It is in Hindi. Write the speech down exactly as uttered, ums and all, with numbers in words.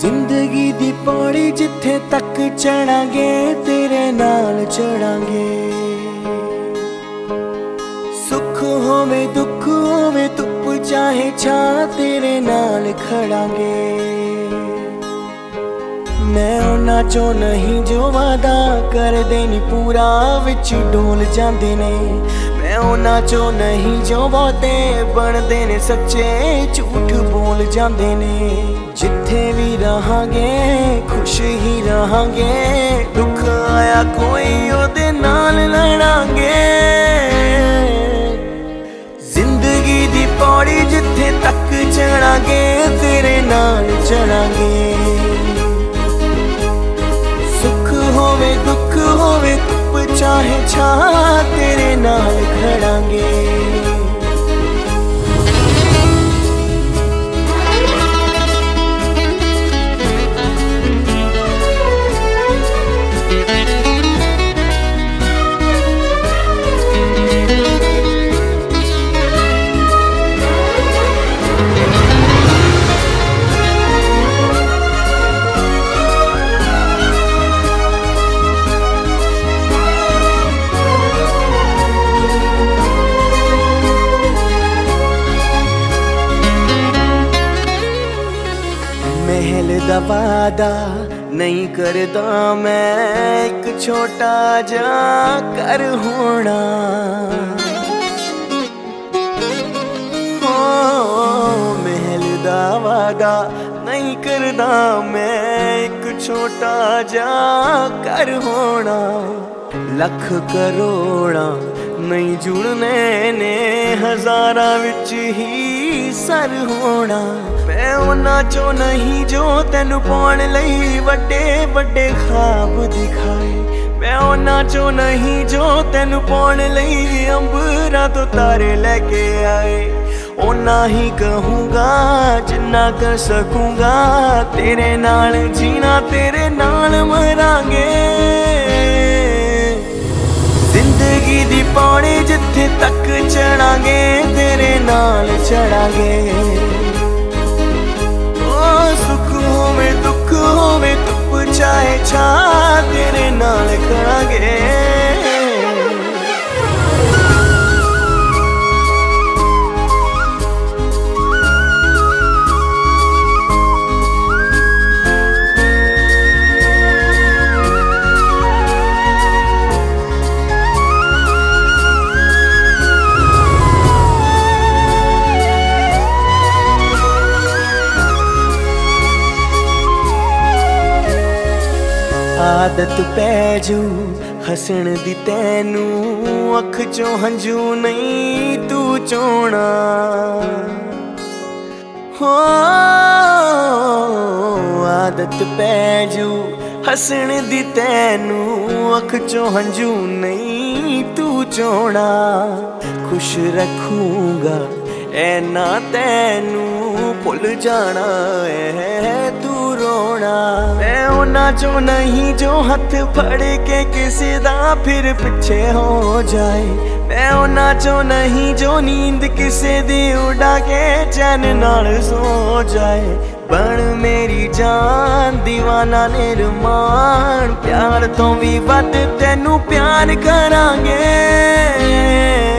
जिंदगी दी पौड़ी जिथे तक चढ़ांगे तेरे नाल चढ़ांगे। सुख होवे दुख होवे धुप चाहे छा तेरे नाल खड़ांगे। मैं उन्हां चों नहीं जो वादा करदे नी पूरा विच डोल जांदे ने। मैं उन्हां चों नहीं जो बहुते बनदे ने सच्चे झूठ बोल जांदे ने। जिथे भी रहांगे खुश ही रहांगे, दुख आया कोई ओदे नाल लड़ांगे। जिंदगी दी पौड़ी जिथे तक चढ़ांगे तेरे नाल चढ़ांगे। सुख होवे दुख होवे धुप चाहे छा तेरे नाल खड़ांगे। महल दा वादा नहीं करदा मैं, एक छोटा जा कर होना। ओ महल दा वादा नहीं करदा मैं, एक छोटा जा कर होना। लख करोड़ा नहीं जुड़ने ने, हजारां विच ही सर होना। मैं उन्हां चों नहीं जो तैनू पाउण लई वड्डे वड्डे ख्वाब दिखाए। मैं उन्हां चों नहीं जो तैनू पाउण लई अंबरां तो तारे लैके आए। उन्ना ही कहूँगा जिन्ना कर सकूँगा, तेरे नाल जीना तेरे नाल मरांगे। जिंदगी दी पौड़ी जिथे तक चढ़ांगे तेरे नाल चढ़ांगे। ओ सुख होवे दुख होवे धुप चाहे छा तेरे नाल खड़ांगे। आदत पैजू हसण दी तैनू, अख चों हंजू नहीं तू चोना। हो आदत पैजू हसण दी तैनू, अख चों हंजू नहीं तू चोना। खुश रखूंगा ऐ ना तैनू, भुल जाना है तू रोना। मैं उन्हां चों नहीं जो हथ फड़ के किसी दा फिर पिछे हो जाए। मैं उन्हां चों नहीं जो नींद किसी दी उड़ा के चैन नाल सो जाए। बन मेरी जान दीवाना निर्माण, प्यार तो भी वध तैनू प्यार करांगे।